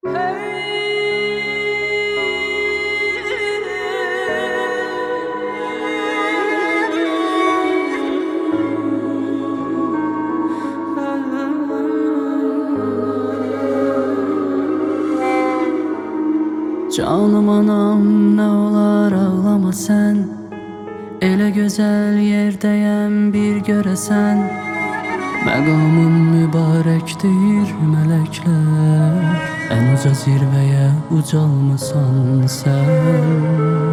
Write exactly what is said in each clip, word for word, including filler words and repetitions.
Canım anam, ne olar ağlama sen. Elə gözəl yerdəyəm bir görəsən. Məqamın mübarəkdir mələklər, ən uca zirvəyə ucalmısan sən.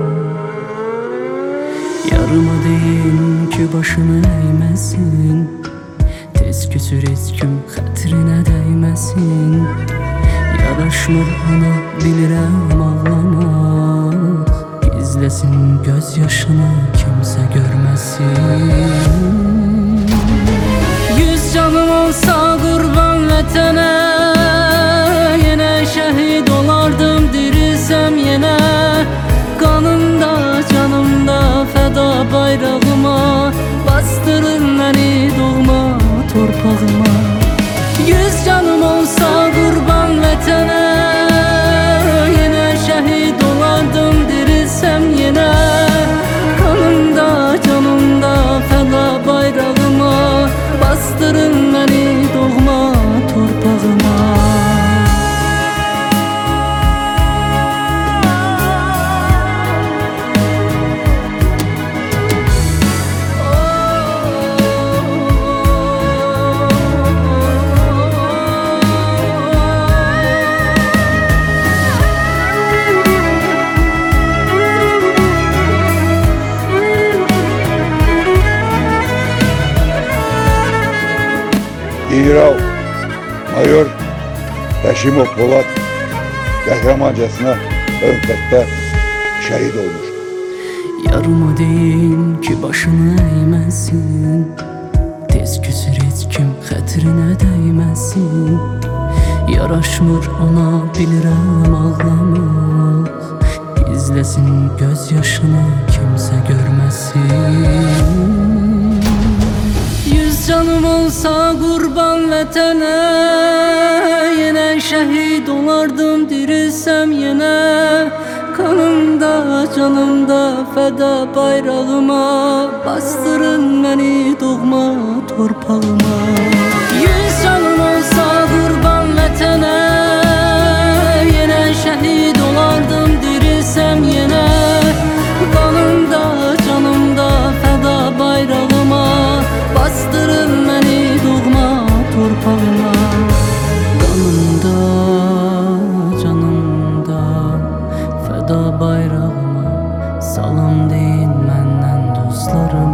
Yarıma deyin ki başını əyməsin, tez küsür iskim xətrinə dəyməsin. Yaraşmır ona bilirəm ağlamaq, gizləsin göz yaşını kimsə görməsin. Yüz canım olsa qurban vətənə, yenə şəhid olardım dirilsəm yenə. Qanımda, canımda fəda bayrağıma, bastırın məni doğma torpağıma. Yüz canım olsa qurban vətənə, yenə şəhid olardım dirilsəm yenə. Qanımda, canımda fəda bayrağıma, bastırın məni doğma torpağıma. İrav Mayor Təşimov Polad qəhrəmancasına Önfətdə şəhid olmuşdur. Yarıma deyin ki başını əyməsin, tez küsür heç kim xətrinə dəyməsin. Yaraşmır ona bilirəm ağlamaq, gizləsin göz yaşını kimsə görməsin. Yüz canım olsa qurban vətənə, yenə şəhid olardım dirilsəm yenə. Kanımda, canımda fəda bayrağıma, bastırın məni doğma torpağıma. Yüz canım olsa qurban vətənə, yenə şəhid olardım dirilsəm yenə. Kanımda, canımda fəda bayrağıma, bastırın məni doğma torpağıma. Qanımda, canımda fəda bayrağıma, salam deyin məndən dostlarıma.